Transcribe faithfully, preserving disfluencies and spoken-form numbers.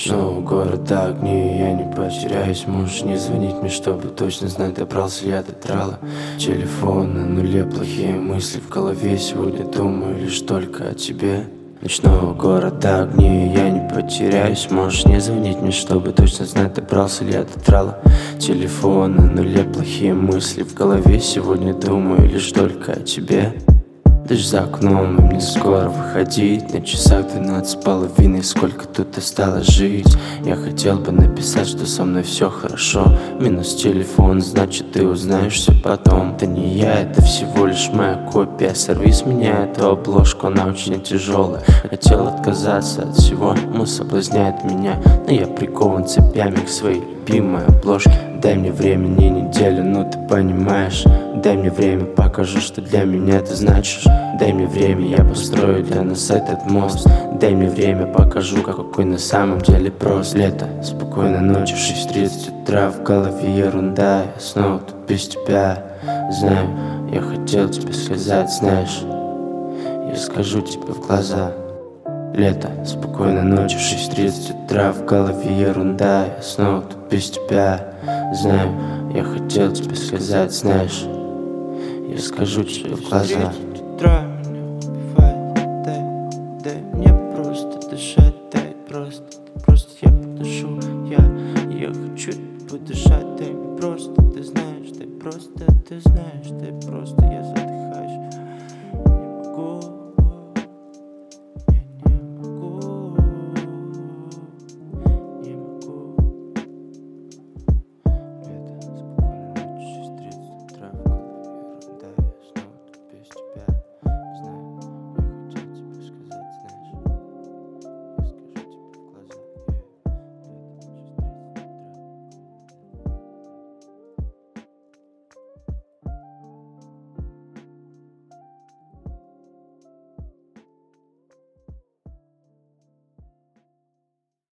Ночного города огни, я не потеряюсь. Можешь не звонить мне, чтобы точно знать, добрался ли я до трала. Телефон на нуле, плохие мысли в голове. Сегодня думаю лишь только о тебе. Ночного города огни, я не потеряюсь. Можешь не звонить мне, чтобы точно знать, добрался ли я до трала. Телефон на нуле, плохие мысли в голове. Сегодня думаю лишь только о тебе. Дождь за окном, и мне скоро выходить. На часах двенадцать с половиной, сколько тут осталось жить. Я хотел бы написать, что со мной все хорошо. Минус телефон, значит ты узнаешь все потом. Это не я, это всего лишь моя копия. Сорви с меня эту обложку, она очень тяжелая. Хотел отказаться от всего, но соблазняет меня. Но я прикован цепями к своей любимой обложке. Дай мне время, не неделю, ну ты понимаешь. Дай мне время, покажу, что для меня ты значишь. Дай мне время, я построю для нас этот мост. Дай мне время, покажу, какой на самом деле прост. Лето, спокойной ночи, шесть тридцать утра, в голове ерунда. Я снова тут без тебя. Знаю, я хотел тебе сказать, знаешь, я скажу тебе в глаза. Лето, спокойной ночи, шесть тридцать утра, в голове ерунда. Я снова тут без тебя. Знаю, я хотел тебе сказать, знаешь, я скажу тебе в глаза.